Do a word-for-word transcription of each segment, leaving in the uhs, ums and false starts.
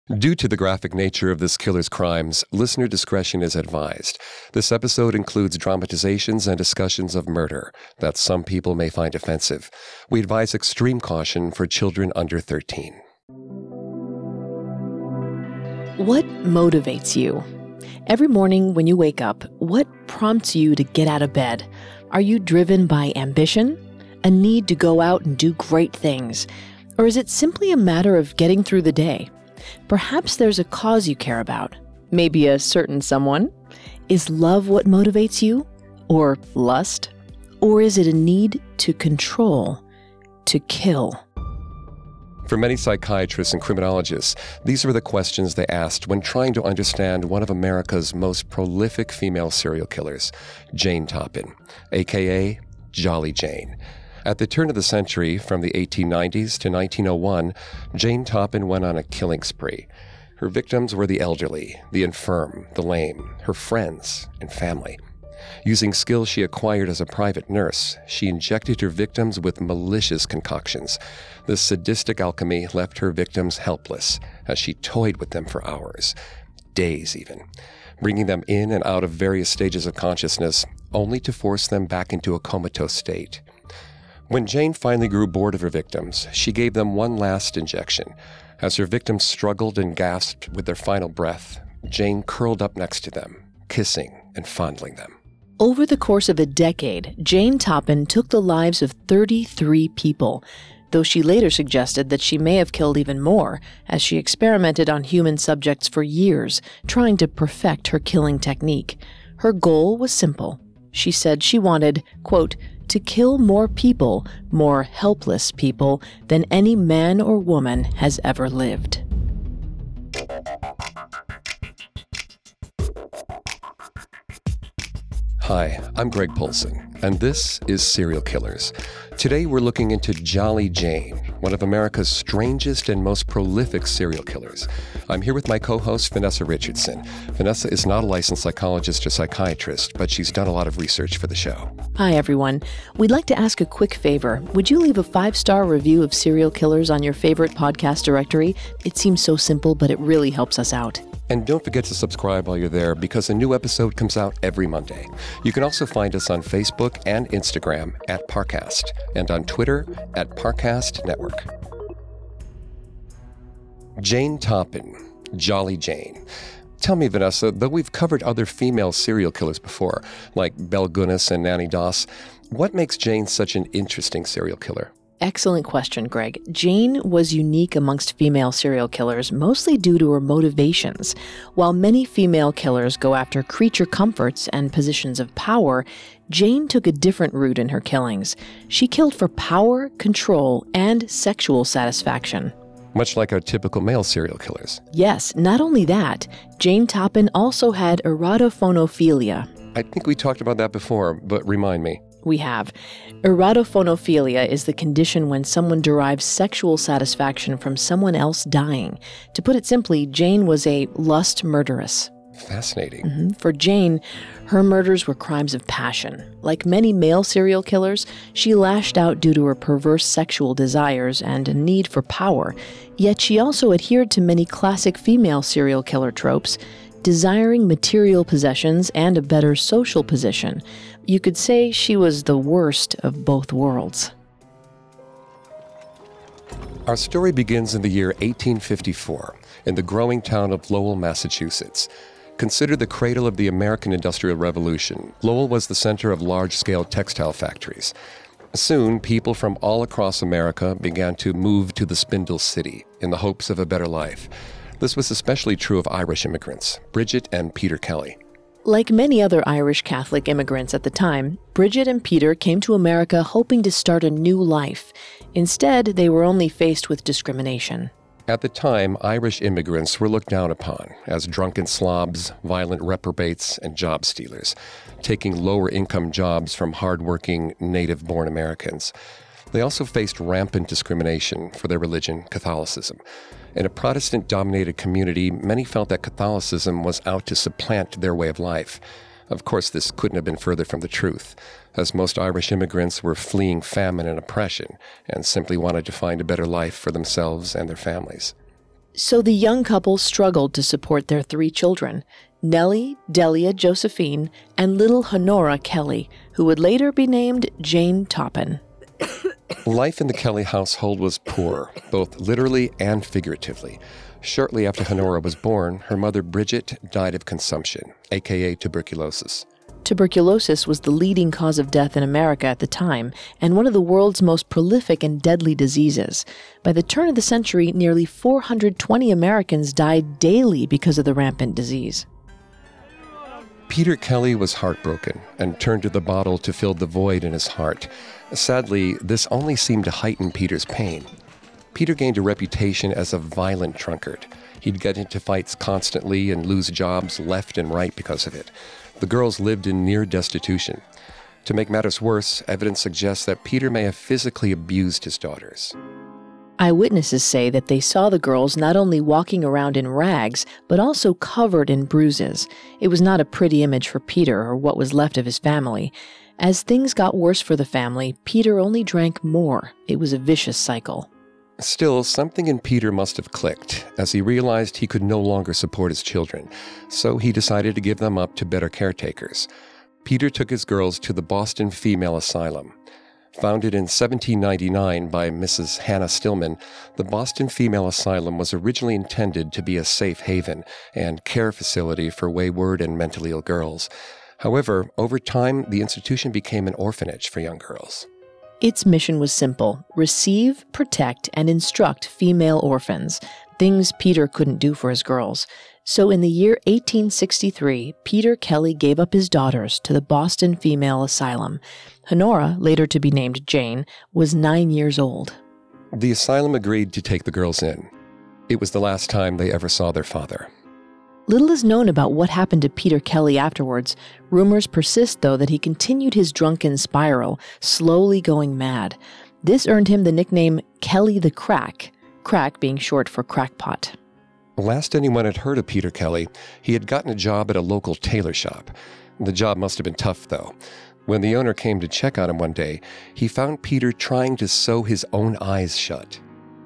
Due to the graphic nature of this killer's crimes, listener discretion is advised. This episode includes dramatizations and discussions of murder that some people may find offensive. We advise extreme caution for children under thirteen. What motivates you? Every morning when you wake up, what prompts you to get out of bed? Are you driven by ambition? A need to go out and do great things? Or is it simply a matter of getting through the day? Perhaps there's a cause you care about. Maybe a certain someone? Is love what motivates you? Or lust? Or is it a need to control, to kill? For many psychiatrists and criminologists, these were the questions they asked when trying to understand one of America's most prolific female serial killers, Jane Toppan, aka Jolly Jane. At the turn of the century, from the eighteen nineties to nineteen oh one, Jane Toppan went on a killing spree. Her victims were the elderly, the infirm, the lame, her friends, and family. Using skills she acquired as a private nurse, she injected her victims with malicious concoctions. This sadistic alchemy left her victims helpless as she toyed with them for hours, days even, bringing them in and out of various stages of consciousness, only to force them back into a comatose state. When Jane finally grew bored of her victims, she gave them one last injection. As her victims struggled and gasped with their final breath, Jane curled up next to them, kissing and fondling them. Over the course of a decade, Jane Toppan took the lives of thirty-three people, though she later suggested that she may have killed even more, as she experimented on human subjects for years, trying to perfect her killing technique. Her goal was simple. She said she wanted, quote, to kill more people, more helpless people, than any man or woman has ever lived. Hi, I'm Greg Polson, and this is Serial Killers. Today we're looking into Jolly Jane, one of America's strangest and most prolific serial killers. I'm here with my co-host, Vanessa Richardson. Vanessa is not a licensed psychologist or psychiatrist, but she's done a lot of research for the show. Hi, everyone. We'd like to ask a quick favor. Would you leave a five-star review of Serial Killers on your favorite podcast directory? It seems so simple, but it really helps us out. And don't forget to subscribe while you're there, because a new episode comes out every Monday. You can also find us on Facebook and Instagram at Parcast, and on Twitter at Parcast Network. Jane Toppan, Jolly Jane. Tell me, Vanessa, though we've covered other female serial killers before, like Belle Gunness and Nanny Doss, what makes Jane such an interesting serial killer? Excellent question, Greg. Jane was unique amongst female serial killers, mostly due to her motivations. While many female killers go after creature comforts and positions of power, Jane took a different route in her killings. She killed for power, control, and sexual satisfaction. Much like our typical male serial killers. Yes, not only that, Jane Toppan also had erotophonophilia. I think we talked about that before, but remind me. We have. Erotophonophilia is the condition when someone derives sexual satisfaction from someone else dying. To put it simply, Jane was a lust murderess. Fascinating. Mm-hmm. For Jane, her murders were crimes of passion. Like many male serial killers, she lashed out due to her perverse sexual desires and a need for power. Yet she also adhered to many classic female serial killer tropes, desiring material possessions and a better social position. You could say she was the worst of both worlds. Our story begins in the year eighteen fifty-four, in the growing town of Lowell, Massachusetts. Considered the cradle of the American Industrial Revolution, Lowell was the center of large-scale textile factories. Soon, people from all across America began to move to the Spindle City in the hopes of a better life. This was especially true of Irish immigrants, Bridget and Peter Kelly. Like many other Irish Catholic immigrants at the time, Bridget and Peter came to America hoping to start a new life. Instead, they were only faced with discrimination. At the time, Irish immigrants were looked down upon as drunken slobs, violent reprobates, and job stealers, taking lower-income jobs from hardworking, native-born Americans. They also faced rampant discrimination for their religion, Catholicism. In a Protestant-dominated community, many felt that Catholicism was out to supplant their way of life. Of course, this couldn't have been further from the truth, as most Irish immigrants were fleeing famine and oppression and simply wanted to find a better life for themselves and their families. So the young couple struggled to support their three children, Nellie, Delia Josephine, and little Honora Kelly, who would later be named Jane Toppin. Life in the Kelly household was poor, both literally and figuratively. Shortly after Honora was born, her mother Bridget died of consumption, aka tuberculosis. Tuberculosis was the leading cause of death in America at the time, and one of the world's most prolific and deadly diseases. By the turn of the century, nearly four hundred twenty Americans died daily because of the rampant disease. Peter Kelly was heartbroken and turned to the bottle to fill the void in his heart. Sadly, this only seemed to heighten Peter's pain. Peter gained a reputation as a violent drunkard. He'd get into fights constantly and lose jobs left and right because of it. The girls lived in near destitution. To make matters worse, evidence suggests that Peter may have physically abused his daughters. Eyewitnesses say that they saw the girls not only walking around in rags, but also covered in bruises. It was not a pretty image for Peter or what was left of his family. As things got worse for the family, Peter only drank more. It was a vicious cycle. Still, something in Peter must have clicked, as he realized he could no longer support his children, so he decided to give them up to better caretakers. Peter took his girls to the Boston Female Asylum. Founded in seventeen ninety-nine by Missus Hannah Stillman, the Boston Female Asylum was originally intended to be a safe haven and care facility for wayward and mentally ill girls. However, over time, the institution became an orphanage for young girls. Its mission was simple: receive, protect, and instruct female orphans, things Peter couldn't do for his girls. So in the year eighteen sixty-three, Peter Kelly gave up his daughters to the Boston Female Asylum. Honora, later to be named Jane, was nine years old. The asylum agreed to take the girls in. It was the last time they ever saw their father. Little is known about what happened to Peter Kelly afterwards. Rumors persist, though, that he continued his drunken spiral, slowly going mad. This earned him the nickname Kelly the Crack, crack being short for crackpot. Last anyone had heard of Peter Kelly, he had gotten a job at a local tailor shop. The job must have been tough, though. When the owner came to check on him one day, he found Peter trying to sew his own eyes shut.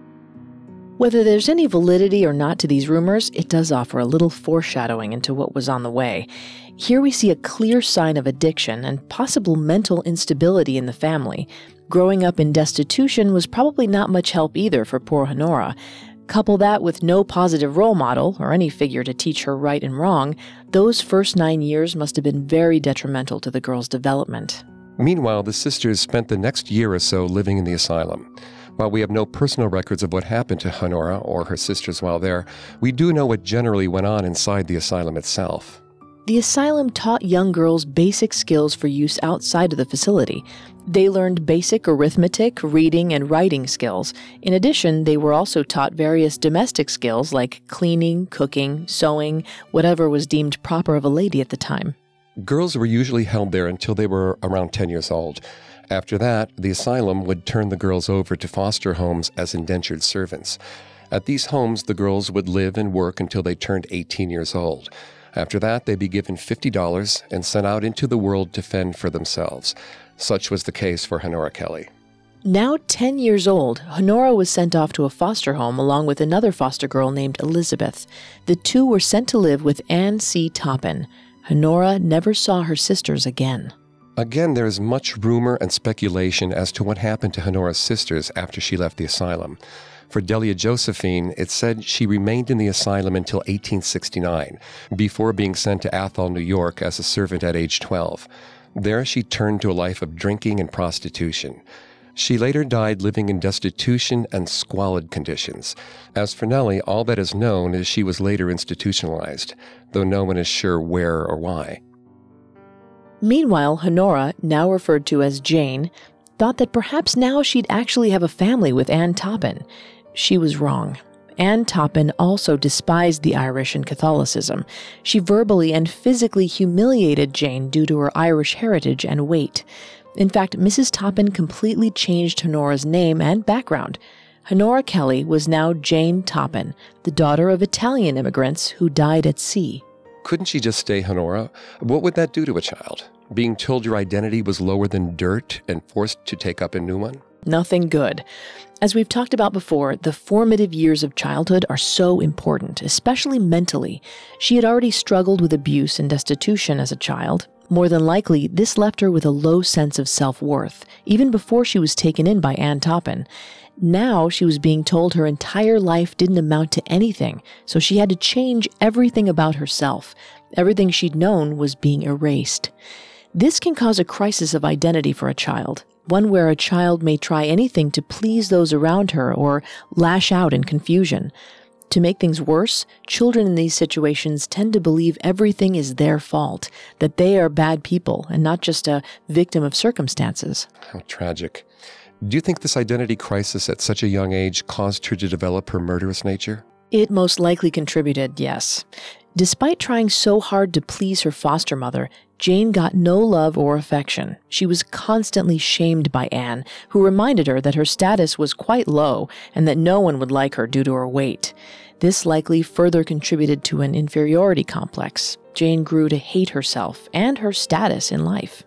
Whether there's any validity or not to these rumors, it does offer a little foreshadowing into what was on the way. Here we see a clear sign of addiction and possible mental instability in the family. Growing up in destitution was probably not much help either for poor Honora. Couple that with no positive role model or any figure to teach her right and wrong, those first nine years must have been very detrimental to the girl's development. Meanwhile, the sisters spent the next year or so living in the asylum. While we have no personal records of what happened to Honora or her sisters while there, we do know what generally went on inside the asylum itself. The asylum taught young girls basic skills for use outside of the facility. They learned basic arithmetic, reading, and writing skills. In addition, they were also taught various domestic skills like cleaning, cooking, sewing, whatever was deemed proper of a lady at the time. Girls were usually held there until they were around ten years old. After that, the asylum would turn the girls over to foster homes as indentured servants. At these homes, the girls would live and work until they turned eighteen years old. After that, they'd be given fifty dollars and sent out into the world to fend for themselves. Such was the case for Honora Kelly. Now ten years old, Honora was sent off to a foster home along with another foster girl named Elizabeth. The two were sent to live with Ann C. Toppin. Honora never saw her sisters again. Again, there is much rumor and speculation as to what happened to Honora's sisters after she left the asylum. For Delia Josephine, it said she remained in the asylum until eighteen sixty-nine, before being sent to Athol, New York as a servant at age twelve. There she turned to a life of drinking and prostitution. She later died living in destitution and squalid conditions. As for Nellie, all that is known is she was later institutionalized, though no one is sure where or why. Meanwhile, Honora, now referred to as Jane, thought that perhaps now she'd actually have a family with Ann Toppin. She was wrong. Ann Toppin also despised the Irish and Catholicism. She verbally and physically humiliated Jane due to her Irish heritage and weight. In fact, Missus Toppin completely changed Honora's name and background. Honora Kelly was now Jane Toppin, the daughter of Italian immigrants who died at sea. Couldn't she just stay Honora? What would that do to a child? Being told your identity was lower than dirt and forced to take up a new one? Nothing good. As we've talked about before, the formative years of childhood are so important, especially mentally. She had already struggled with abuse and destitution as a child. More than likely, this left her with a low sense of self-worth, even before she was taken in by Anne Toppin. Now she was being told her entire life didn't amount to anything, so she had to change everything about herself. Everything she'd known was being erased. This can cause a crisis of identity for a child, one where a child may try anything to please those around her or lash out in confusion. To make things worse, children in these situations tend to believe everything is their fault, that they are bad people and not just a victim of circumstances. How tragic. Do you think this identity crisis at such a young age caused her to develop her murderous nature? It most likely contributed, yes. Despite trying so hard to please her foster mother, Jane got no love or affection. She was constantly shamed by Anne, who reminded her that her status was quite low and that no one would like her due to her weight. This likely further contributed to an inferiority complex. Jane grew to hate herself and her status in life.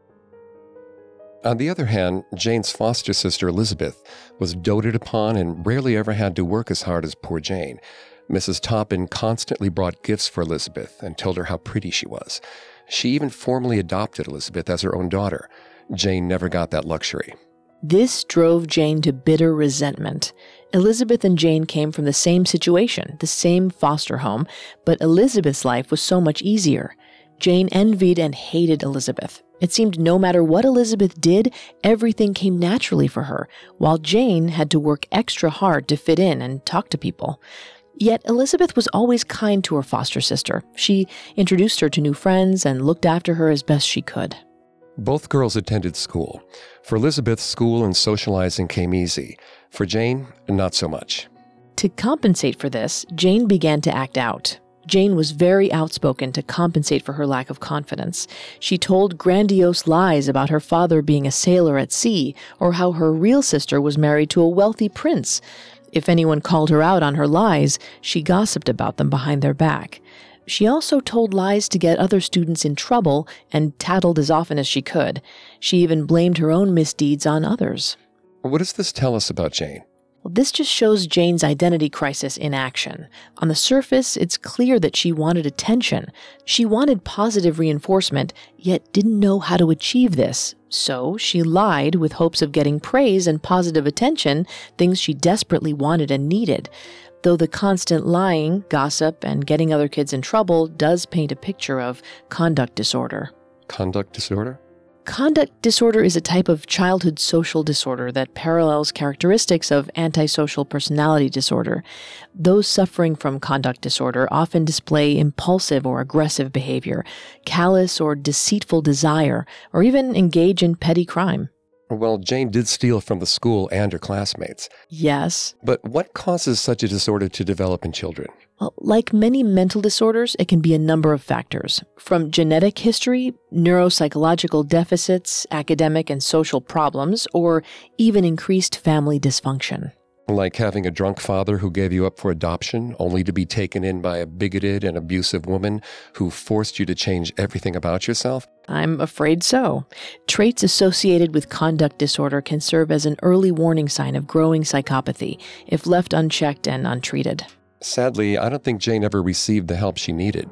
On the other hand, Jane's foster sister Elizabeth was doted upon and rarely ever had to work as hard as poor Jane. Missus Toppin constantly brought gifts for Elizabeth and told her how pretty she was. She even formally adopted Elizabeth as her own daughter. Jane never got that luxury. This drove Jane to bitter resentment. Elizabeth and Jane came from the same situation, the same foster home, but Elizabeth's life was so much easier. Jane envied and hated Elizabeth. It seemed no matter what Elizabeth did, everything came naturally for her, while Jane had to work extra hard to fit in and talk to people. Yet Elizabeth was always kind to her foster sister. She introduced her to new friends and looked after her as best she could. Both girls attended school. For Elizabeth, school and socializing came easy. For Jane, not so much. To compensate for this, Jane began to act out. Jane was very outspoken to compensate for her lack of confidence. She told grandiose lies about her father being a sailor at sea, or how her real sister was married to a wealthy prince. If anyone called her out on her lies, she gossiped about them behind their back. She also told lies to get other students in trouble and tattled as often as she could. She even blamed her own misdeeds on others. What does this tell us about Jane? Well, this just shows Jane's identity crisis in action. On the surface, it's clear that she wanted attention. She wanted positive reinforcement, yet didn't know how to achieve this. So she lied with hopes of getting praise and positive attention, things she desperately wanted and needed. Though the constant lying, gossip, and getting other kids in trouble does paint a picture of conduct disorder. Conduct disorder? Conduct disorder is a type of childhood social disorder that parallels characteristics of antisocial personality disorder. Those suffering from conduct disorder often display impulsive or aggressive behavior, callous or deceitful desire, or even engage in petty crime. Well, Jane did steal from the school and her classmates. Yes. But what causes such a disorder to develop in children? Well, like many mental disorders, it can be a number of factors. From genetic history, neuropsychological deficits, academic and social problems, or even increased family dysfunction. Like having a drunk father who gave you up for adoption, only to be taken in by a bigoted and abusive woman who forced you to change everything about yourself? I'm afraid so. Traits associated with conduct disorder can serve as an early warning sign of growing psychopathy if left unchecked and untreated. Sadly, I don't think Jane ever received the help she needed.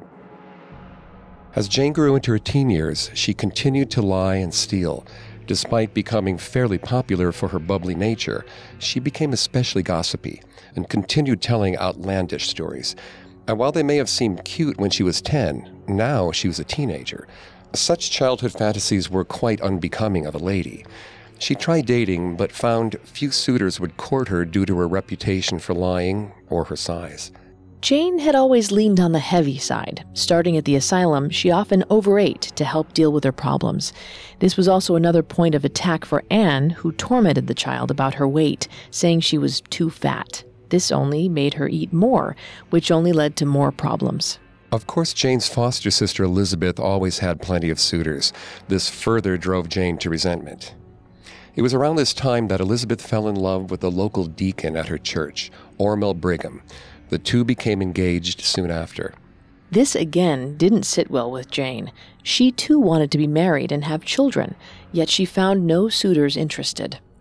As Jane grew into her teen years, she continued to lie and steal. Despite becoming fairly popular for her bubbly nature, she became especially gossipy and continued telling outlandish stories. And while they may have seemed cute when she was ten, now she was a teenager. Such childhood fantasies were quite unbecoming of a lady. She tried dating, but found few suitors would court her due to her reputation for lying or her size. Jane had always leaned on the heavy side. Starting at the asylum, she often overate to help deal with her problems. This was also another point of attack for Anne, who tormented the child about her weight, saying she was too fat. This only made her eat more, which only led to more problems. Of course, Jane's foster sister Elizabeth always had plenty of suitors. This further drove Jane to resentment. It was around this time that Elizabeth fell in love with the local deacon at her church, Ormel Brigham. The two became engaged soon after. This again didn't sit well with Jane. She too wanted to be married and have children, yet she found no suitors interested.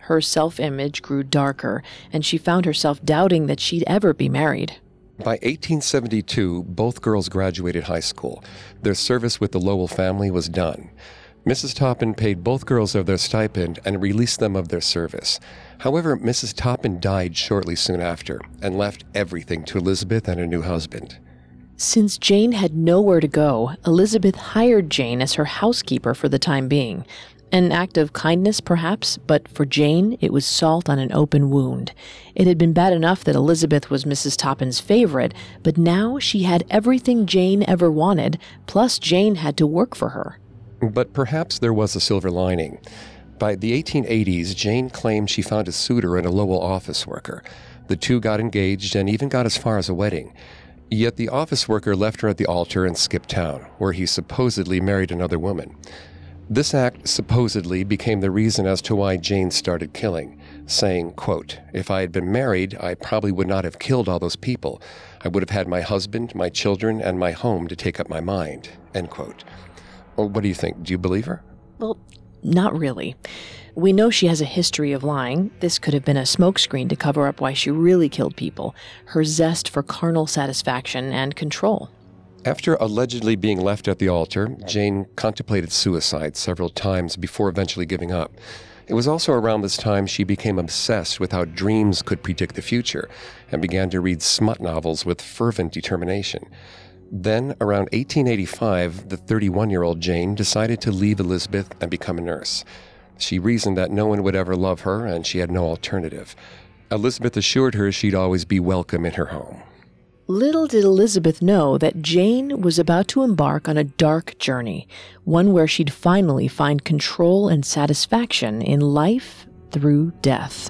Her self-image grew darker, and she found herself doubting that she'd ever be married. By eighteen seventy-two, both girls graduated high school. Their service with the Lowell family was done. Missus Toppin paid both girls of their stipend and released them of their service. However, Missus Toppin died shortly soon after and left everything to Elizabeth and her new husband. Since Jane had nowhere to go, Elizabeth hired Jane as her housekeeper for the time being. An act of kindness, perhaps, but for Jane, it was salt on an open wound. It had been bad enough that Elizabeth was Missus Toppin's favorite, but now she had everything Jane ever wanted, plus Jane had to work for her. But perhaps there was a silver lining. By the eighteen eighties, Jane claimed she found a suitor in a Lowell office worker. The two got engaged and even got as far as a wedding. Yet the office worker left her at the altar and skipped town, where he supposedly married another woman. This act supposedly became the reason as to why Jane started killing, saying, quote, "If I had been married, I probably would not have killed all those people. I would have had my husband, my children, and my home to take up my mind," end quote. Well, what do you think? Do you believe her? Well, not really. We know she has a history of lying. This could have been a smokescreen to cover up why she really killed people, her zest for carnal satisfaction and control. After allegedly being left at the altar, Jane contemplated suicide several times before eventually giving up. It was also around this time she became obsessed with how dreams could predict the future and began to read smut novels with fervent determination. Then, around eighteen eighty-five, the thirty-one-year-old Jane decided to leave Elizabeth and become a nurse. She reasoned that no one would ever love her and she had no alternative. Elizabeth assured her she'd always be welcome in her home. Little did Elizabeth know that Jane was about to embark on a dark journey, one where she'd finally find control and satisfaction in life through death.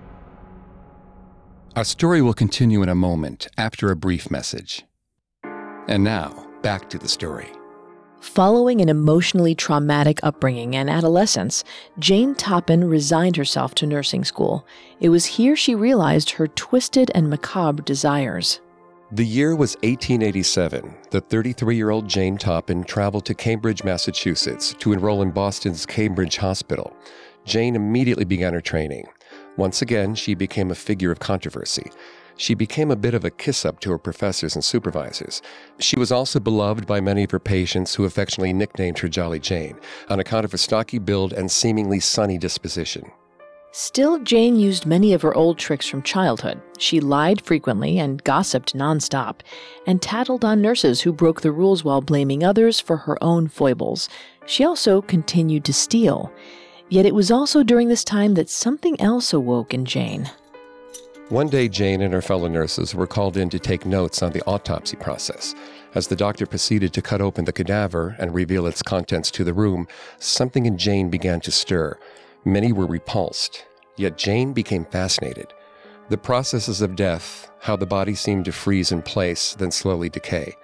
Our story will continue in a moment after a brief message. And now, back to the story. Following an emotionally traumatic upbringing and adolescence, Jane Toppin resigned herself to nursing school. It was here she realized her twisted and macabre desires. The year was eighteen eighty-seven. The thirty-three-year-old Jane Toppin traveled to Cambridge, Massachusetts to enroll in Boston's Cambridge Hospital. Jane immediately began her training. Once again, she became a figure of controversy. She became a bit of a kiss-up to her professors and supervisors. She was also beloved by many of her patients who affectionately nicknamed her Jolly Jane, on account of her stocky build and seemingly sunny disposition. Still, Jane used many of her old tricks from childhood. She lied frequently and gossiped nonstop, and tattled on nurses who broke the rules while blaming others for her own foibles. She also continued to steal. Yet it was also during this time that something else awoke in Jane. One day, Jane and her fellow nurses were called in to take notes on the autopsy process. As the doctor proceeded to cut open the cadaver and reveal its contents to the room, something in Jane began to stir. Many were repulsed, yet Jane became fascinated. The processes of death, how the body seemed to freeze in place, then slowly decay.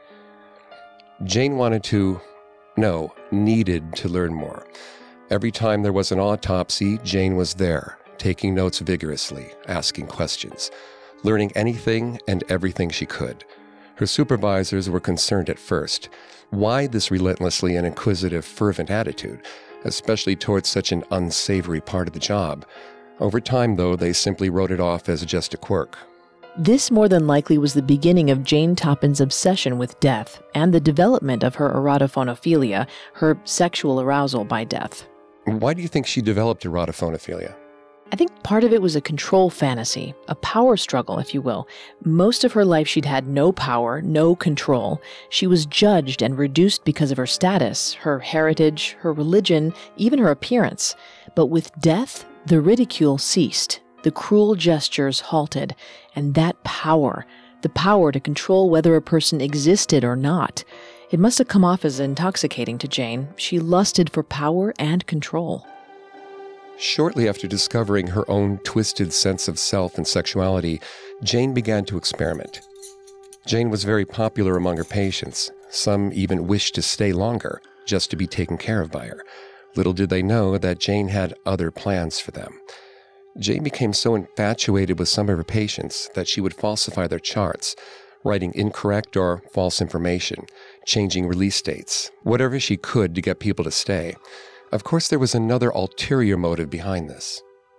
Jane wanted to, no, needed to learn more. Every time there was an autopsy, Jane was there, taking notes vigorously, asking questions, learning anything and everything she could. Her supervisors were concerned at first. Why this relentlessly and inquisitive, fervent attitude, especially towards such an unsavory part of the job? Over time, though, they simply wrote it off as just a quirk. This more than likely was the beginning of Jane Toppin's obsession with death and the development of her erotophonophilia, her sexual arousal by death. Why do you think she developed erotophonophilia? I think part of it was a control fantasy, a power struggle, if you will. Most of her life she'd had no power, no control. She was judged and reduced because of her status, her heritage, her religion, even her appearance. But with death, the ridicule ceased, the cruel gestures halted, and that power, the power to control whether a person existed or not, it must have come off as intoxicating to Jane. She lusted for power and control. Shortly after discovering her own twisted sense of self and sexuality, Jane began to experiment. Jane was very popular among her patients. Some even wished to stay longer, just to be taken care of by her. Little did they know that Jane had other plans for them. Jane became so infatuated with some of her patients that she would falsify their charts, writing incorrect or false information, changing release dates, whatever she could to get people to stay. Of course, there was another ulterior motive behind this.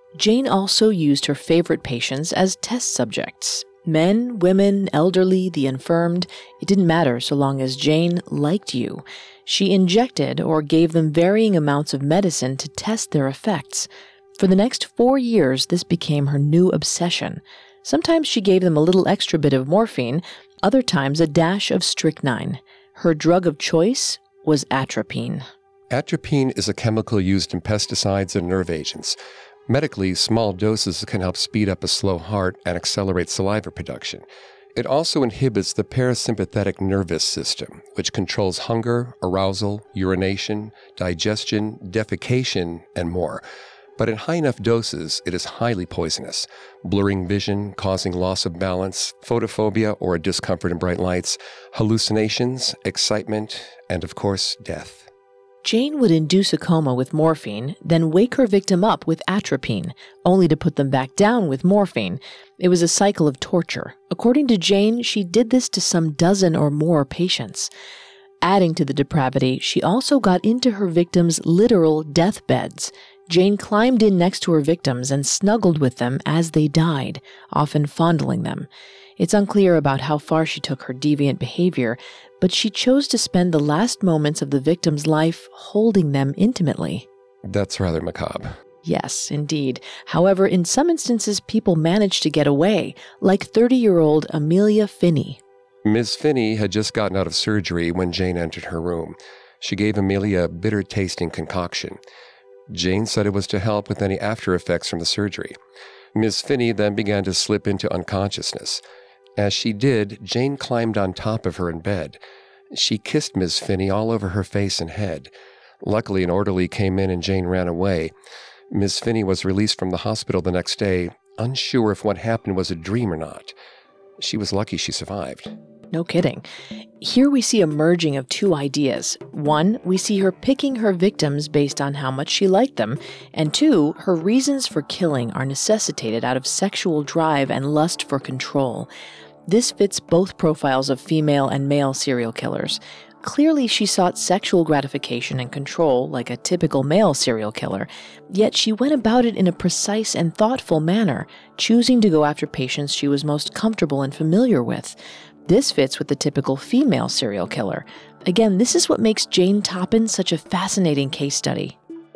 Jane also used her favorite patients as test subjects. Men, women, elderly, the infirmed, it didn't matter so long as Jane liked you. She injected or gave them varying amounts of medicine to test their effects. For the next four years, this became her new obsession. Sometimes she gave them a little extra bit of morphine, other times a dash of strychnine. Her drug of choice was atropine. Atropine is a chemical used in pesticides and nerve agents. Medically, small doses can help speed up a slow heart and accelerate saliva production. It also inhibits the parasympathetic nervous system, which controls hunger, arousal, urination, digestion, defecation, and more. But in high enough doses, it is highly poisonous, blurring vision, causing loss of balance, photophobia or a discomfort in bright lights, hallucinations, excitement, and of course, death. Jane would induce a coma with morphine, then wake her victim up with atropine, only to put them back down with morphine. It was a cycle of torture. According to Jane, she did this to some dozen or more patients. Adding to the depravity, she also got into her victims' literal deathbeds. Jane climbed in next to her victims and snuggled with them as they died, often fondling them. It's unclear about how far she took her deviant behavior, but she chose to spend the last moments of the victim's life holding them intimately. That's rather macabre. Yes, indeed. However, in some instances, people managed to get away, like thirty-year-old Amelia Finney. Miz Finney had just gotten out of surgery when Jane entered her room. She gave Amelia a bitter-tasting concoction. Jane said it was to help with any after-effects from the surgery. Miz Finney then began to slip into unconsciousness. As she did, Jane climbed on top of her in bed. She kissed Miz Finney all over her face and head. Luckily, an orderly came in and Jane ran away. Miz Finney was released from the hospital the next day, unsure if what happened was a dream or not. She was lucky she survived. No kidding. Here we see a merging of two ideas. One, we see her picking her victims based on how much she liked them. And two, her reasons for killing are necessitated out of sexual drive and lust for control. This fits both profiles of female and male serial killers. Clearly, she sought sexual gratification and control like a typical male serial killer, yet she went about it in a precise and thoughtful manner, choosing to go after patients she was most comfortable and familiar with. This fits with the typical female serial killer. Again, this is what makes Jane Toppan such a fascinating case study.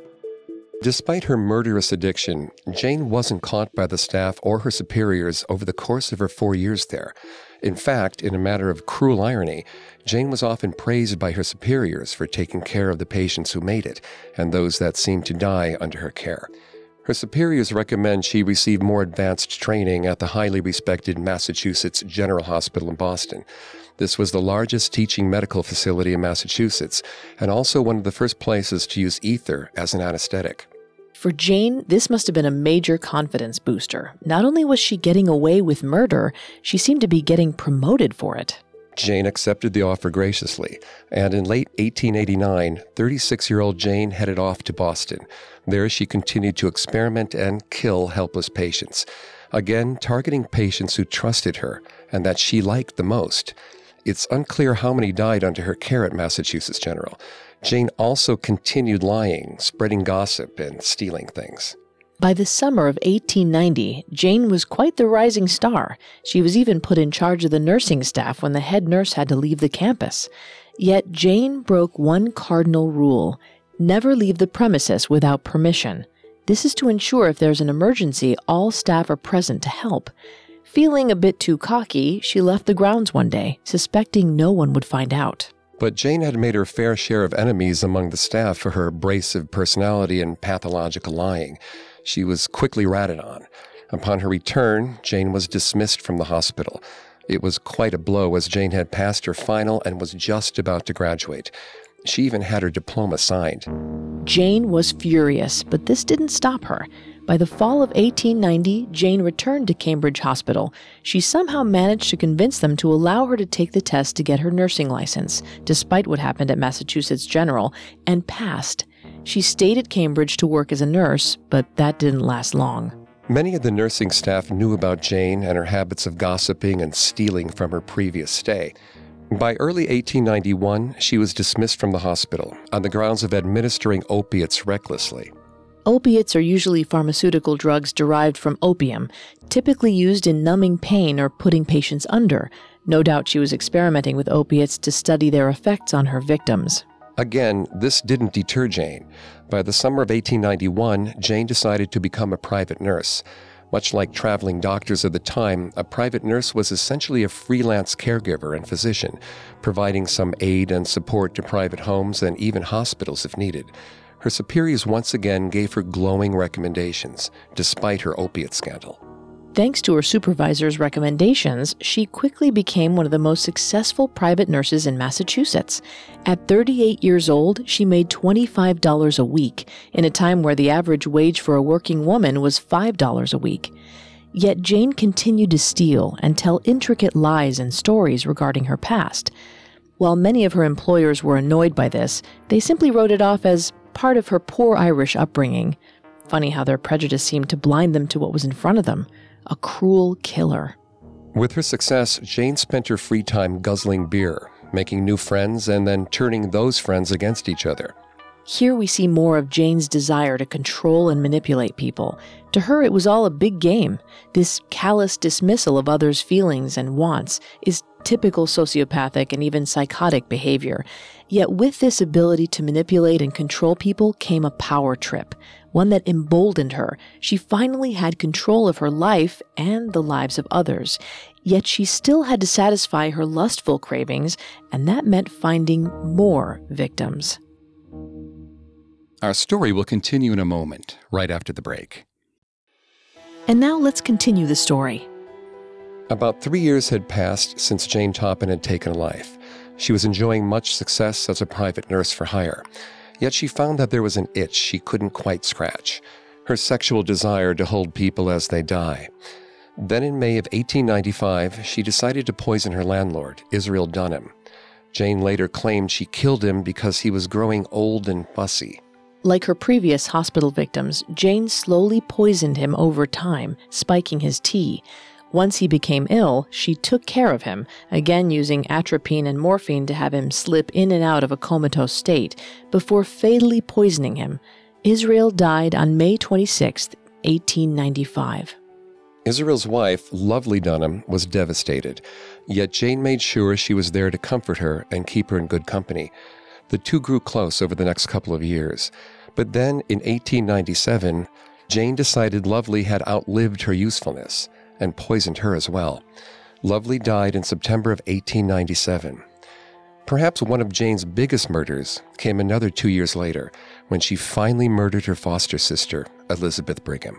Despite her murderous addiction, Jane wasn't caught by the staff or her superiors over the course of her four years there. In fact, in a matter of cruel irony, Jane was often praised by her superiors for taking care of the patients who made it and those that seemed to die under her care. Her superiors recommend she receive more advanced training at the highly respected Massachusetts General Hospital in Boston. This was the largest teaching medical facility in Massachusetts and also one of the first places to use ether as an anesthetic. For Jane, this must have been a major confidence booster. Not only was she getting away with murder, she seemed to be getting promoted for it. Jane accepted the offer graciously, and in late eighteen eighty-nine, thirty-six-year-old Jane headed off to Boston. There she continued to experiment and kill helpless patients, again targeting patients who trusted her and that she liked the most. It's unclear how many died under her care at Massachusetts General. Jane also continued lying, spreading gossip, and stealing things. By the summer of eighteen ninety, Jane was quite the rising star. She was even put in charge of the nursing staff when the head nurse had to leave the campus. Yet Jane broke one cardinal rule: never leave the premises without permission. This is to ensure if there's an emergency, all staff are present to help. Feeling a bit too cocky, she left the grounds one day, suspecting no one would find out. But Jane had made her fair share of enemies among the staff for her abrasive personality and pathological lying. She was quickly ratted on. Upon her return, Jane was dismissed from the hospital. It was quite a blow as Jane had passed her final and was just about to graduate. She even had her diploma signed. Jane was furious, but this didn't stop her. By the fall of eighteen ninety, Jane returned to Cambridge Hospital. She somehow managed to convince them to allow her to take the test to get her nursing license, despite what happened at Massachusetts General, and passed. She stayed at Cambridge to work as a nurse, but that didn't last long. Many of the nursing staff knew about Jane and her habits of gossiping and stealing from her previous stay. By early eighteen ninety-one, she was dismissed from the hospital on the grounds of administering opiates recklessly. Opiates are usually pharmaceutical drugs derived from opium, typically used in numbing pain or putting patients under. No doubt she was experimenting with opiates to study their effects on her victims. Again, this didn't deter Jane. By the summer of eighteen ninety-one, Jane decided to become a private nurse. Much like traveling doctors of the time, a private nurse was essentially a freelance caregiver and physician, providing some aid and support to private homes and even hospitals if needed. Her superiors once again gave her glowing recommendations, despite her opiate scandal. Thanks to her supervisor's recommendations, she quickly became one of the most successful private nurses in Massachusetts. At thirty-eight years old, she made twenty-five dollars a week, in a time where the average wage for a working woman was five dollars a week. Yet Jane continued to steal and tell intricate lies and stories regarding her past. While many of her employers were annoyed by this, they simply wrote it off as part of her poor Irish upbringing. Funny how their prejudice seemed to blind them to what was in front of them. A cruel killer. With her success, Jane spent her free time guzzling beer, making new friends, and then turning those friends against each other. Here we see more of Jane's desire to control and manipulate people. To her, it was all a big game. This callous dismissal of others' feelings and wants is typical sociopathic and even psychotic behavior. Yet with this ability to manipulate and control people came a power trip, one that emboldened her. She finally had control of her life and the lives of others. Yet she still had to satisfy her lustful cravings, and that meant finding more victims. Our story will continue in a moment, right after the break. And now let's continue the story. About three years had passed since Jane Toppin had taken life. She was enjoying much success as a private nurse for hire. Yet she found that there was an itch she couldn't quite scratch, her sexual desire to hold people as they die. Then in May of eighteen ninety-five, she decided to poison her landlord, Israel Dunham. Jane later claimed she killed him because he was growing old and fussy. Like her previous hospital victims, Jane slowly poisoned him over time, spiking his tea. Once he became ill, she took care of him, again using atropine and morphine to have him slip in and out of a comatose state, before fatally poisoning him. Israel died on May twenty-sixth, eighteen ninety-five. Israel's wife, Lovely Dunham, was devastated, yet Jane made sure she was there to comfort her and keep her in good company. The two grew close over the next couple of years. But then, in eighteen ninety-seven, Jane decided Lovely had outlived her usefulness and poisoned her as well. Lovely died in September of eighteen ninety-seven. Perhaps one of Jane's biggest murders came another two years later, when she finally murdered her foster sister, Elizabeth Brigham.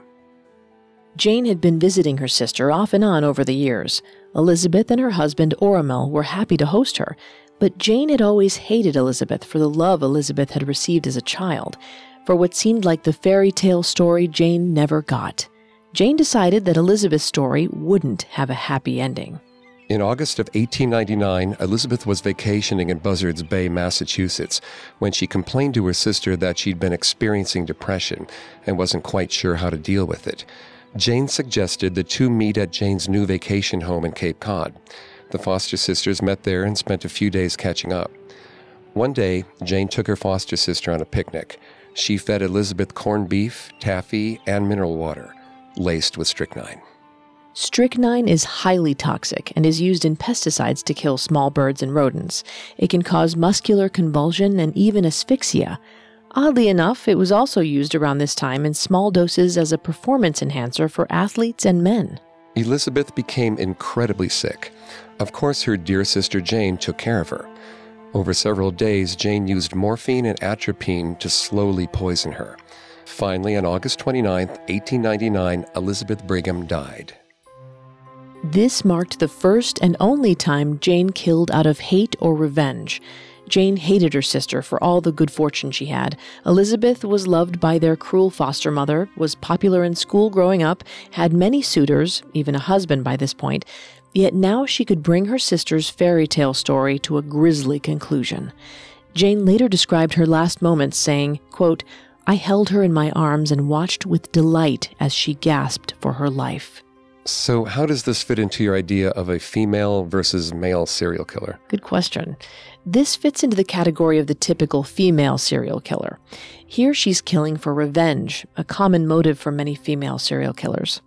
Jane had been visiting her sister off and on over the years. Elizabeth and her husband, Oramel, were happy to host her, but Jane had always hated Elizabeth for the love Elizabeth had received as a child, for what seemed like the fairy tale story Jane never got. Jane decided that Elizabeth's story wouldn't have a happy ending. In August of eighteen ninety-nine, Elizabeth was vacationing in Buzzards Bay, Massachusetts, when she complained to her sister that she'd been experiencing depression and wasn't quite sure how to deal with it. Jane suggested the two meet at Jane's new vacation home in Cape Cod. The foster sisters met there and spent a few days catching up. One day, Jane took her foster sister on a picnic. She fed Elizabeth corned beef, taffy, and mineral water, laced with strychnine. Strychnine is highly toxic and is used in pesticides to kill small birds and rodents. It can cause muscular convulsion and even asphyxia. Oddly enough, it was also used around this time in small doses as a performance enhancer for athletes and men. Elizabeth became incredibly sick. Of course, her dear sister Jane took care of her. Over several days, Jane used morphine and atropine to slowly poison her. Finally, on August twenty-ninth, eighteen ninety-nine, Elizabeth Brigham died. This marked the first and only time Jane killed out of hate or revenge. Jane hated her sister for all the good fortune she had. Elizabeth was loved by their cruel foster mother, was popular in school growing up, had many suitors, even a husband by this point, yet now she could bring her sister's fairy tale story to a grisly conclusion. Jane later described her last moments saying, quote, "I held her in my arms and watched with delight as she gasped for her life." So how does this fit into your idea of a female versus male serial killer? Good question. This fits into the category of the typical female serial killer. Here she's killing for revenge, a common motive for many female serial killers.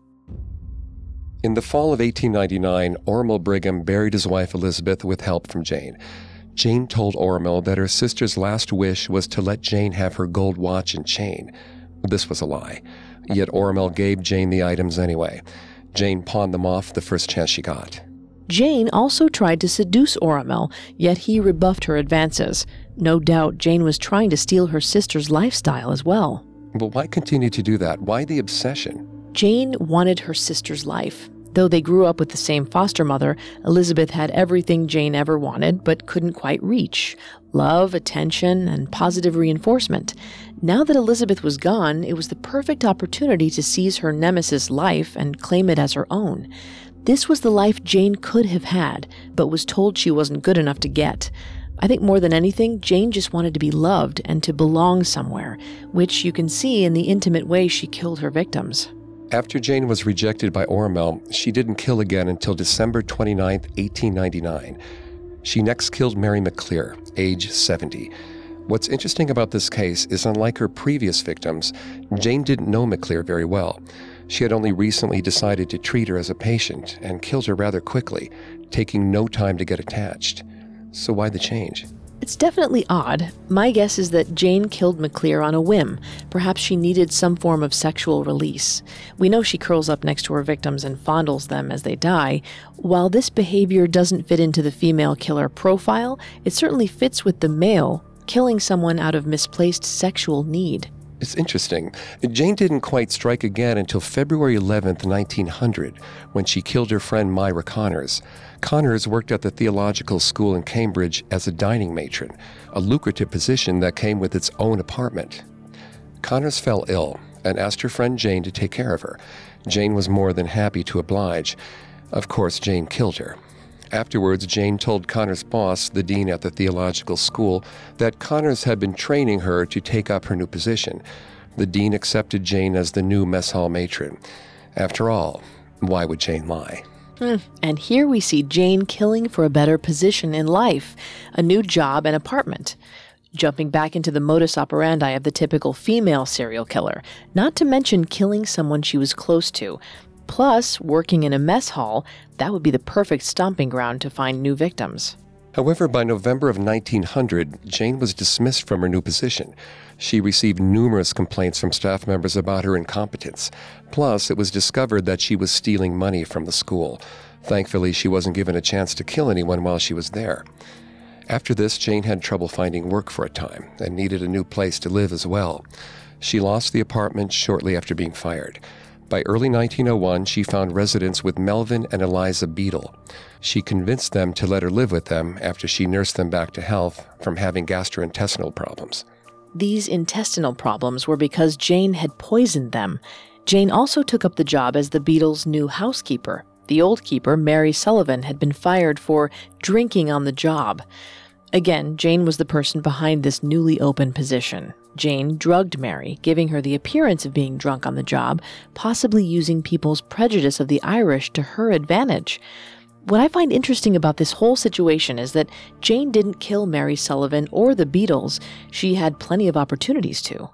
In the fall of eighteen ninety-nine, Ormel Brigham buried his wife Elizabeth with help from Jane. Jane told Ormel that her sister's last wish was to let Jane have her gold watch and chain. This was a lie. Yet Ormel gave Jane the items anyway. Jane pawned them off the first chance she got. Jane also tried to seduce Ormel, yet he rebuffed her advances. No doubt Jane was trying to steal her sister's lifestyle as well. But why continue to do that? Why the obsession? Jane wanted her sister's life. Though they grew up with the same foster mother, Elizabeth had everything Jane ever wanted but couldn't quite reach: love, attention, and positive reinforcement. Now that Elizabeth was gone, it was the perfect opportunity to seize her nemesis' life and claim it as her own. This was the life Jane could have had, but was told she wasn't good enough to get. I think more than anything, Jane just wanted to be loved and to belong somewhere, which you can see in the intimate way she killed her victims. After Jane was rejected by Ormel, she didn't kill again until December twenty-ninth, eighteen ninety-nine. She next killed Mary McClear, age seventy. What's interesting about this case is, unlike her previous victims, Jane didn't know McClear very well. She had only recently decided to treat her as a patient and killed her rather quickly, taking no time to get attached. So why the change? It's definitely odd. My guess is that Jane killed McClear on a whim. Perhaps she needed some form of sexual release. We know she curls up next to her victims and fondles them as they die. While this behavior doesn't fit into the female killer profile, it certainly fits with the male, killing someone out of misplaced sexual need. It's interesting. Jane didn't quite strike again until February eleventh, nineteen hundred, when she killed her friend Myra Connors. Connors worked at the theological school in Cambridge as a dining matron, a lucrative position that came with its own apartment. Connors fell ill and asked her friend Jane to take care of her. Jane was more than happy to oblige. Of course, Jane killed her. Afterwards, Jane told Connors' boss, the dean at the theological school, that Connors had been training her to take up her new position. The dean accepted Jane as the new mess hall matron. After all, why would Jane lie? Mm. And here we see Jane killing for a better position in life, a new job and apartment. Jumping back into the modus operandi of the typical female serial killer, not to mention killing someone she was close to. Plus, working in a mess hall, that would be the perfect stomping ground to find new victims. However, by November of nineteen hundred, Jane was dismissed from her new position. She received numerous complaints from staff members about her incompetence. Plus, it was discovered that she was stealing money from the school. Thankfully, she wasn't given a chance to kill anyone while she was there. After this, Jane had trouble finding work for a time and needed a new place to live as well. She lost the apartment shortly after being fired. By early nineteen oh one, she found residence with Melvin and Eliza Beadle. She convinced them to let her live with them after she nursed them back to health from having gastrointestinal problems. These intestinal problems were because Jane had poisoned them. Jane also took up the job as the Beadles' new housekeeper. The old keeper, Mary Sullivan, had been fired for drinking on the job. Again, Jane was the person behind this newly opened position. Jane drugged Mary, giving her the appearance of being drunk on the job, possibly using people's prejudice of the Irish to her advantage. What I find interesting about this whole situation is that Jane didn't kill Mary Sullivan or the Beadles. She had plenty of opportunities to.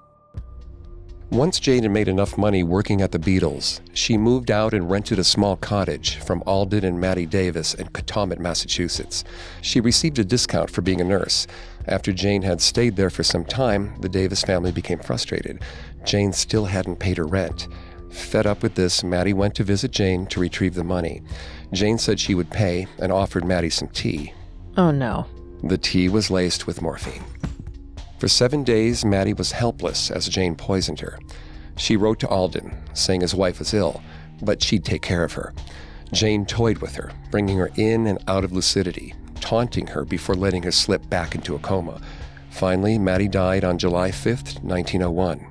Once Jane had made enough money working at the Beadles, she moved out and rented a small cottage from Alden and Mattie Davis in Catawba, Massachusetts. She received a discount for being a nurse. After Jane had stayed there for some time, the Davis family became frustrated. Jane still hadn't paid her rent. Fed up with this, Mattie went to visit Jane to retrieve the money. Jane said she would pay and offered Mattie some tea. Oh no. The tea was laced with morphine. For seven days, Mattie was helpless as Jane poisoned her. She wrote to Alden, saying his wife was ill, but she'd take care of her. Jane toyed with her, bringing her in and out of lucidity, taunting her before letting her slip back into a coma. Finally, Mattie died on July fifth, nineteen oh one.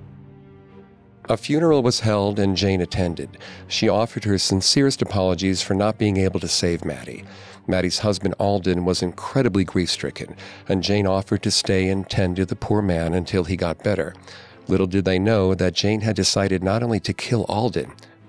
A funeral was held and Jane attended. She offered her sincerest apologies for not being able to save Mattie. Mattie's husband Alden was incredibly grief-stricken, and Jane offered to stay and tend to the poor man until he got better. Little did they know that Jane had decided not only to kill Alden,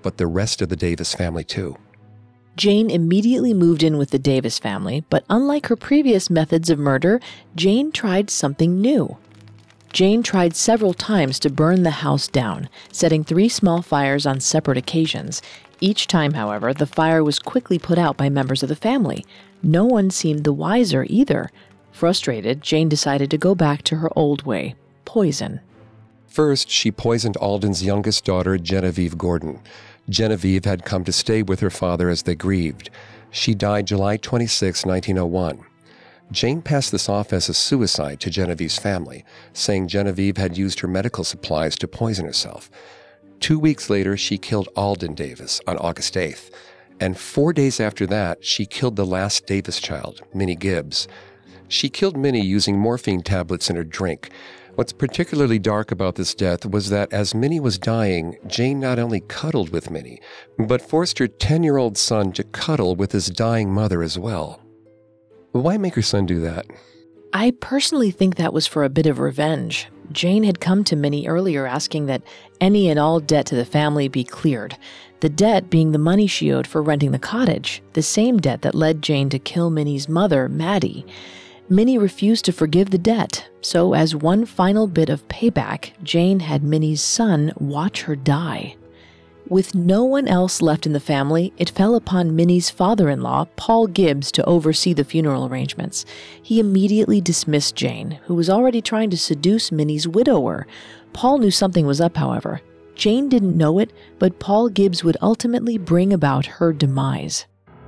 but the rest of the Davis family too. Jane immediately moved in with the Davis family, but unlike her previous methods of murder, Jane tried something new. Jane tried several times to burn the house down, setting three small fires on separate occasions. Each time, however, the fire was quickly put out by members of the family. No one seemed the wiser either. Frustrated, Jane decided to go back to her old way: poison. First, she poisoned Alden's youngest daughter, Genevieve Gordon. Genevieve had come to stay with her father as they grieved. She died July twenty-sixth, nineteen oh one. Jane passed this off as a suicide to Genevieve's family, saying Genevieve had used her medical supplies to poison herself. Two weeks later, she killed Alden Davis on August eighth. And four days after that, she killed the last Davis child, Minnie Gibbs. She killed Minnie using morphine tablets in her drink. What's particularly dark about this death was that as Minnie was dying, Jane not only cuddled with Minnie, but forced her ten-year-old son to cuddle with his dying mother as well. Why make her son do that? I personally think that was for a bit of revenge. Jane had come to Minnie earlier asking that any and all debt to the family be cleared, the debt being the money she owed for renting the cottage, the same debt that led Jane to kill Minnie's mother, Maddie. Minnie refused to forgive the debt, so as one final bit of payback, Jane had Minnie's son watch her die. With no one else left in the family, it fell upon Minnie's father-in-law, Paul Gibbs, to oversee the funeral arrangements. He immediately dismissed Jane, who was already trying to seduce Minnie's widower. Paul knew something was up, however. Jane didn't know it, but Paul Gibbs would ultimately bring about her demise.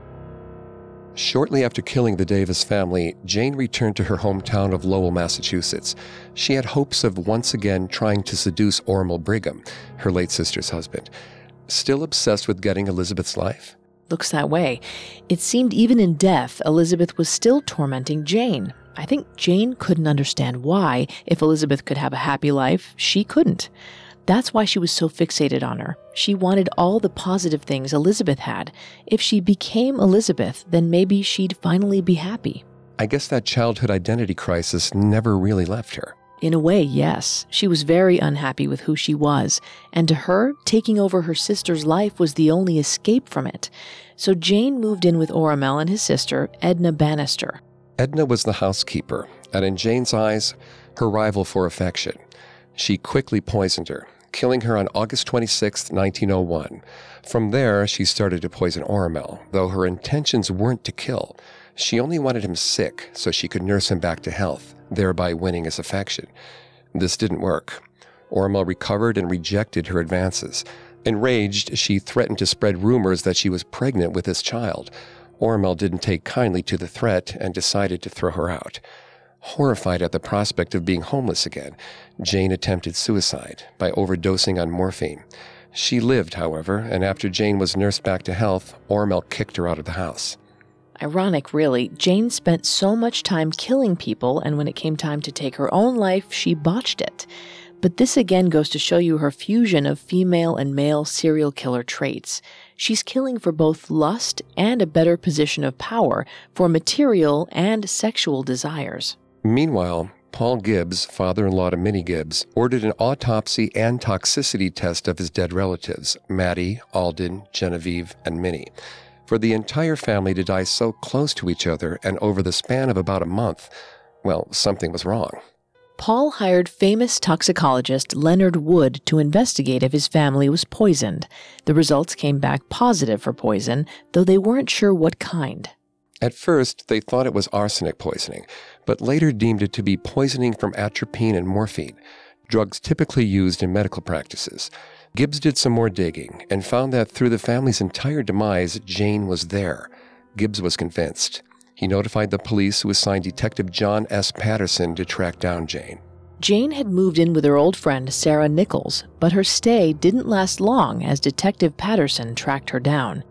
Shortly after killing the Davis family, Jane returned to her hometown of Lowell, Massachusetts. She had hopes of once again trying to seduce Ormel Brigham, her late sister's husband. Still obsessed with getting Elizabeth's life? Looks that way. It seemed even in death, Elizabeth was still tormenting Jane. I think Jane couldn't understand why, if Elizabeth could have a happy life, she couldn't. That's why she was so fixated on her. She wanted all the positive things Elizabeth had. If she became Elizabeth, then maybe she'd finally be happy. I guess that childhood identity crisis never really left her. In a way, yes. She was very unhappy with who she was, and to her, taking over her sister's life was the only escape from it. So Jane moved in with Ormel and his sister, Edna Bannister. Edna was the housekeeper, and in Jane's eyes, her rival for affection. She quickly poisoned her, killing her on August twenty-sixth, nineteen oh one. From there, she started to poison Ormel, though her intentions weren't to kill. She only wanted him sick so she could nurse him back to health, thereby winning his affection. This didn't work. Ormel recovered and rejected her advances. Enraged, she threatened to spread rumors that she was pregnant with his child. Ormel didn't take kindly to the threat and decided to throw her out. Horrified at the prospect of being homeless again, Jane attempted suicide by overdosing on morphine. She lived, however, and after Jane was nursed back to health, Ormel kicked her out of the house. Ironic, really. Jane spent so much time killing people, and when it came time to take her own life, she botched it. But this again goes to show you her fusion of female and male serial killer traits. She's killing for both lust and a better position of power, for material and sexual desires. Meanwhile, Paul Gibbs, father-in-law to Minnie Gibbs, ordered an autopsy and toxicity test of his dead relatives, Maddie, Alden, Genevieve, and Minnie. For the entire family to die so close to each other and over the span of about a month, well, something was wrong. Paul hired famous toxicologist Leonard Wood to investigate if his family was poisoned. The results came back positive for poison, though they weren't sure what kind. At first, they thought it was arsenic poisoning, but later deemed it to be poisoning from atropine and morphine, drugs typically used in medical practices. Gibbs did some more digging and found that through the family's entire demise, Jane was there. Gibbs was convinced. He notified the police, who assigned Detective John S. Patterson to track down Jane. Jane had moved in with her old friend Sarah Nichols, but her stay didn't last long as Detective Patterson tracked her down.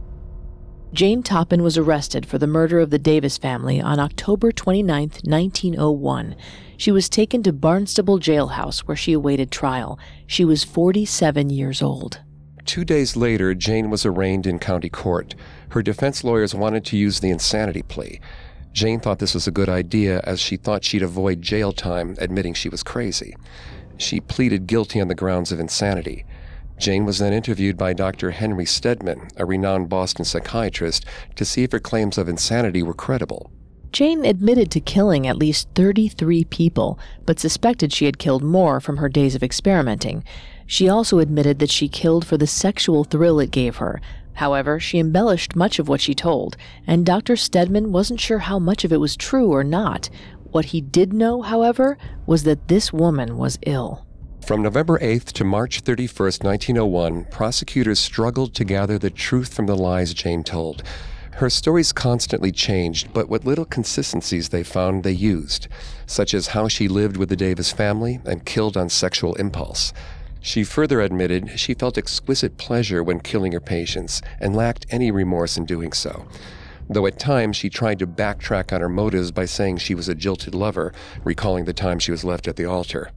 Jane Toppin was arrested for the murder of the Davis family on October twenty-ninth, nineteen oh one. She was taken to Barnstable Jailhouse, where she awaited trial. She was forty-seven years old. Two days later, Jane was arraigned in county court. Her defense lawyers wanted to use the insanity plea. Jane thought this was a good idea, as she thought she'd avoid jail time admitting she was crazy. She pleaded guilty on the grounds of insanity. Jane was then interviewed by Doctor Henry Stedman, a renowned Boston psychiatrist, to see if her claims of insanity were credible. Jane admitted to killing at least thirty-three people, but suspected she had killed more from her days of experimenting. She also admitted that she killed for the sexual thrill it gave her. However, she embellished much of what she told, and Doctor Stedman wasn't sure how much of it was true or not. What he did know, however, was that this woman was ill. From November eighth to March thirty-first, nineteen oh one, prosecutors struggled to gather the truth from the lies Jane told. Her stories constantly changed, but what little consistencies they found they used, such as how she lived with the Davis family and killed on sexual impulse. She further admitted she felt exquisite pleasure when killing her patients and lacked any remorse in doing so, though at times she tried to backtrack on her motives by saying she was a jilted lover, recalling the time she was left at the altar.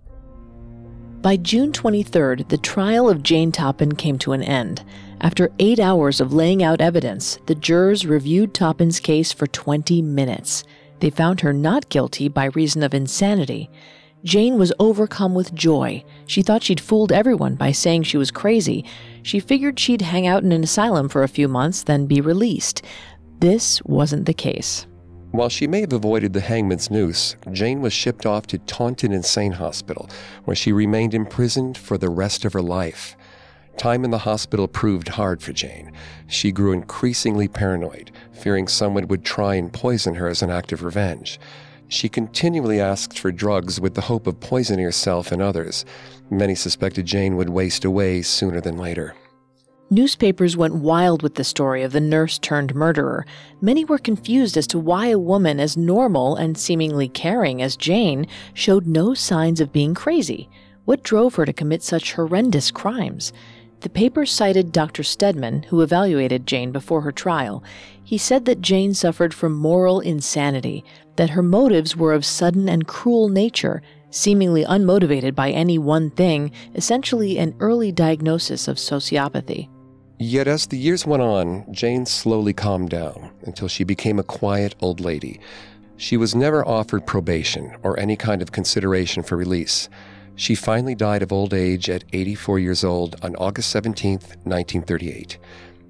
By June twenty-third, the trial of Jane Toppin came to an end. After eight hours of laying out evidence, the jurors reviewed Toppin's case for twenty minutes. They found her not guilty by reason of insanity. Jane was overcome with joy. She thought she'd fooled everyone by saying she was crazy. She figured she'd hang out in an asylum for a few months, then be released. This wasn't the case. While she may have avoided the hangman's noose, Jane was shipped off to Taunton Insane Hospital, where she remained imprisoned for the rest of her life. Time in the hospital proved hard for Jane. She grew increasingly paranoid, fearing someone would try and poison her as an act of revenge. She continually asked for drugs with the hope of poisoning herself and others. Many suspected Jane would waste away sooner than later. Newspapers went wild with the story of the nurse-turned-murderer. Many were confused as to why a woman as normal and seemingly caring as Jane showed no signs of being crazy. What drove her to commit such horrendous crimes? The papers cited Doctor Stedman, who evaluated Jane before her trial. He said that Jane suffered from moral insanity, that her motives were of sudden and cruel nature, seemingly unmotivated by any one thing, essentially an early diagnosis of sociopathy. Yet as the years went on, Jane slowly calmed down until she became a quiet old lady. She was never offered probation or any kind of consideration for release. She finally died of old age at eighty-four years old on August seventeenth, nineteen thirty-eight.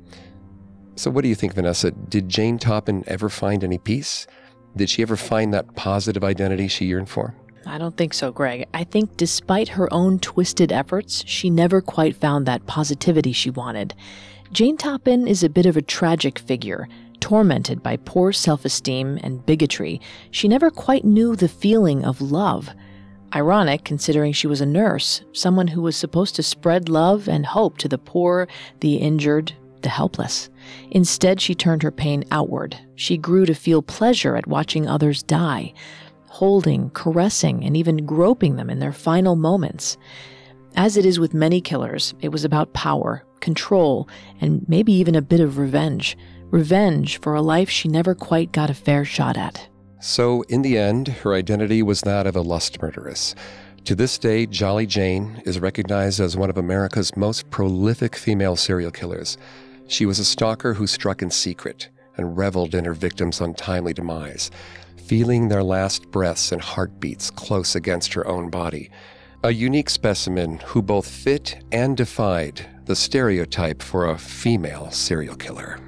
So what do you think, Vanessa? Did Jane Toppin ever find any peace? Did she ever find that positive identity she yearned for? I don't think so, Greg. I think despite her own twisted efforts, she never quite found that positivity she wanted. Jane Toppin is a bit of a tragic figure. Tormented by poor self-esteem and bigotry, she never quite knew the feeling of love. Ironic, considering she was a nurse, someone who was supposed to spread love and hope to the poor, the injured, the helpless. Instead, she turned her pain outward. She grew to feel pleasure at watching others die, holding, caressing, and even groping them in their final moments. As it is with many killers, it was about power, control, and maybe even a bit of revenge. Revenge for a life she never quite got a fair shot at. So, in the end, her identity was that of a lust murderess. To this day, Jolly Jane is recognized as one of America's most prolific female serial killers. She was a stalker who struck in secret and reveled in her victims' untimely demise, feeling their last breaths and heartbeats close against her own body. A unique specimen who both fit and defied the stereotype for a female serial killer.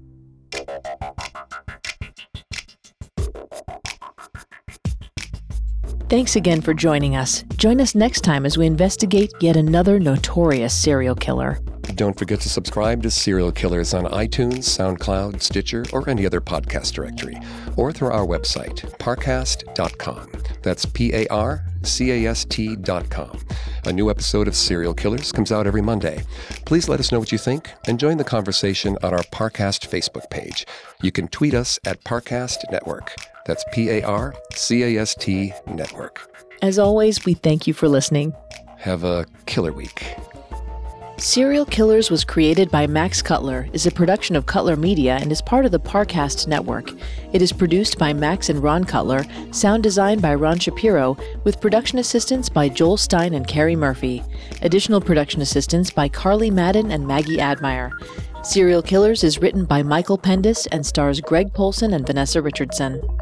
Thanks again for joining us. Join us next time as we investigate yet another notorious serial killer. Don't forget to subscribe to Serial Killers on iTunes, SoundCloud, Stitcher, or any other podcast directory, or through our website, parcast dot com. That's P A R C A S T dot com. A new episode of Serial Killers comes out every Monday. Please let us know what you think and join the conversation on our Parcast Facebook page. You can tweet us at Parcast Network. That's P A R C A S T Network. As always, we thank you for listening. Have a killer week. Serial Killers was created by Max Cutler, is a production of Cutler Media, and is part of the Parcast Network. It is produced by Max and Ron Cutler, sound design by Ron Shapiro, with production assistance by Joel Stein and Carrie Murphy. Additional production assistance by Carly Madden and Maggie Admire. Serial Killers is written by Michael Pendis and stars Greg Polson and Vanessa Richardson.